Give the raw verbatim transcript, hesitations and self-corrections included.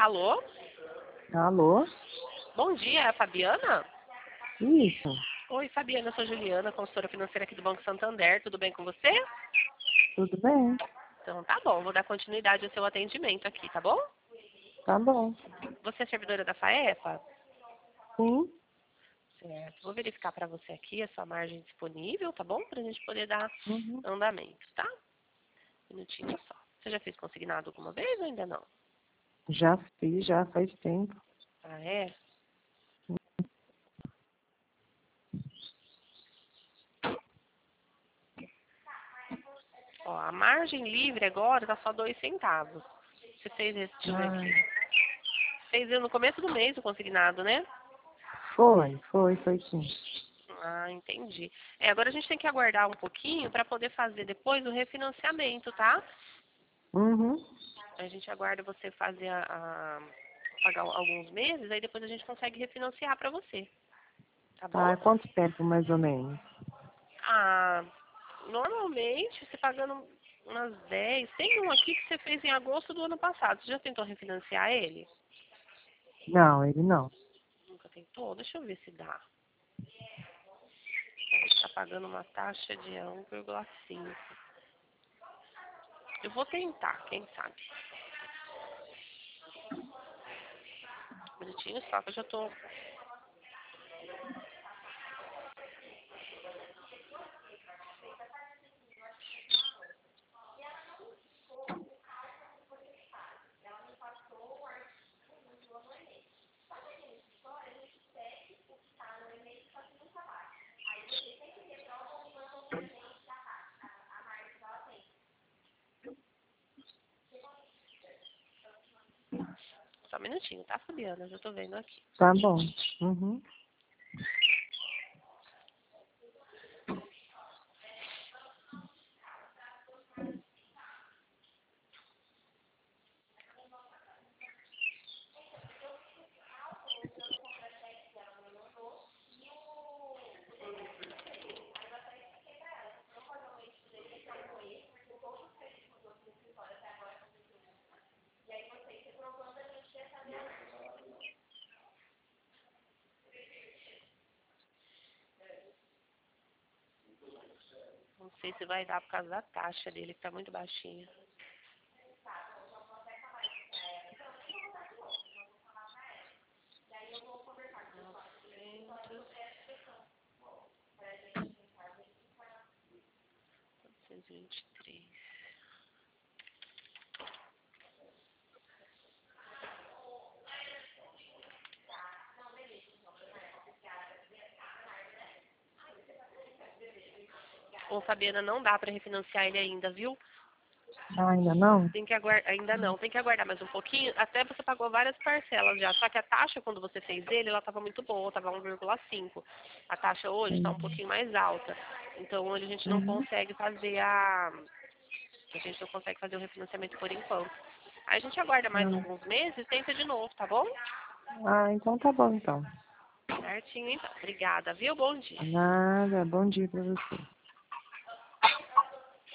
Alô? Alô? Bom dia, é a Fabiana? Isso. Oi, Fabiana, eu sou Juliana, consultora financeira aqui do Banco Santander. Tudo bem com você? Tudo bem? Então tá bom, vou dar continuidade ao seu atendimento aqui, tá bom? Tá bom. Você é servidora da FAEPA? Sim. Certo. Vou verificar para você aqui a sua margem disponível, tá bom? Pra gente poder dar Uhum. andamento, tá? Um minutinho só. Você já fez consignado alguma vez ou ainda não? Já fiz, já faz tempo. Ah, é? Ó, a margem livre agora tá só dois centavos. Você fez esse, deixa eu ver Ah, aqui. Fez no começo do mês o consignado, né? foi, foi, foi sim. Ah, entendi. É, agora a gente tem que aguardar um pouquinho para poder fazer depois o refinanciamento, tá? Uhum. A gente aguarda você fazer a, a- pagar alguns meses, aí depois a gente consegue refinanciar para você, tá bom? Tá, quanto tempo mais ou menos? Ah, normalmente você pagando umas dez. Tem um aqui que você fez em agosto do ano passado. Você já tentou refinanciar ele? Não, ele não. Nunca tentou? Deixa eu ver se dá. Está pagando uma taxa de um vírgula cinco. Eu vou tentar, quem sabe. Um minutinho só que eu já tô. Só um minutinho, tá, Fabiana? Eu já tô vendo aqui. Tá bom. Uhum. Não sei se vai dar por causa da taxa dele, que tá muito baixinha. novecentos e vinte e três. Ô, Fabiana, não dá para refinanciar ele ainda, viu? Ah, ainda não? Tem que aguardar, ainda não, tem que aguardar mais um pouquinho. Até você pagou várias parcelas já. Só que a taxa, quando você fez ele, ela estava muito boa, estava um vírgula cinco. A taxa hoje está um Uhum. pouquinho mais alta. Então hoje a gente não Uhum. consegue fazer a. A gente não consegue fazer o refinanciamento por enquanto. Aí a gente aguarda mais alguns meses e tenta de novo, tá bom? Ah, então tá bom então. Certinho, então. Obrigada, viu? Bom dia. Nada, bom dia pra você.